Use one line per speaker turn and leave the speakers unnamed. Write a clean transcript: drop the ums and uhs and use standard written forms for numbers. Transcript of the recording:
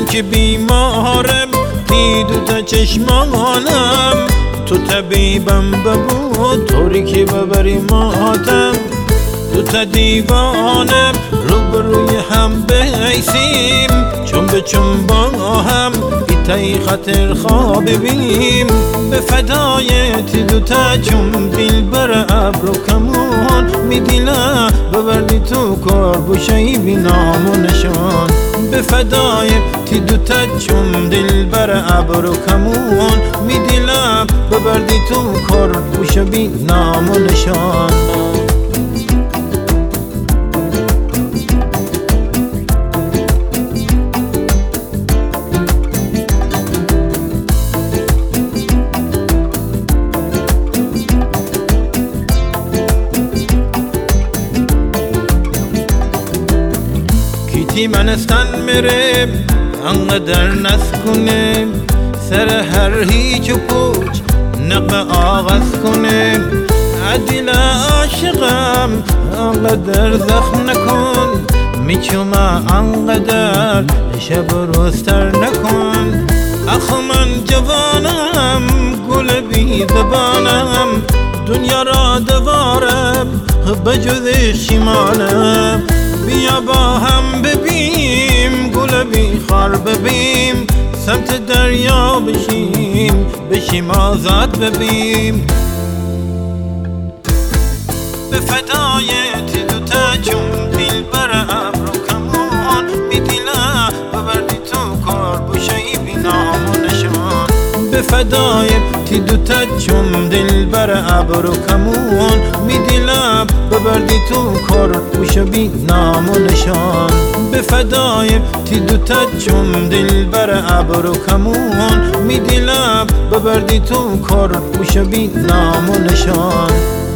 که بیمارم دیدو تا چشمانم، تو طبیبم ببود طوری که ببری ماتم. تو تا دیوانم روبروی هم بیسیم، چون به چون با هم ایتای خاطر خواب بیم. به فدایت دوتا چون دل بر ابرو کمون میدیلم ببردی تو کار بوشهی بی نام و نشان. به فدایت دوتا چون دل بر ابرو کمون میدیلم ببردی تو کار بوشه بی نام و نشان. منستان میره انقدر نسکنه، سر هر هیچ و پوچ نقم آغاز کنه. عدیل عاشقم انقدر زخم نکن، میچوم انقدر شب روزتر نکن. اخ من جوانم گل بی زبانم، دنیا را دوارم بجز شیمانم. بیا با هم ببیم گل بی خار ببیم، سمت دریا بشیم آزاد ببیم. به فدایت دوتا چون دل بر ابرو کمون میدیلم ببردی تو کار بوشهی بی نام و نشان. به فدایت دوتا چون دل بر ابرو کمون میدیلم ببردی تو کار بوشه بی نام و نشان. به فدایت دوتا چون دل بر ابرو کمون میدیلم ببردی تو کار بوشه بی نام و نشان.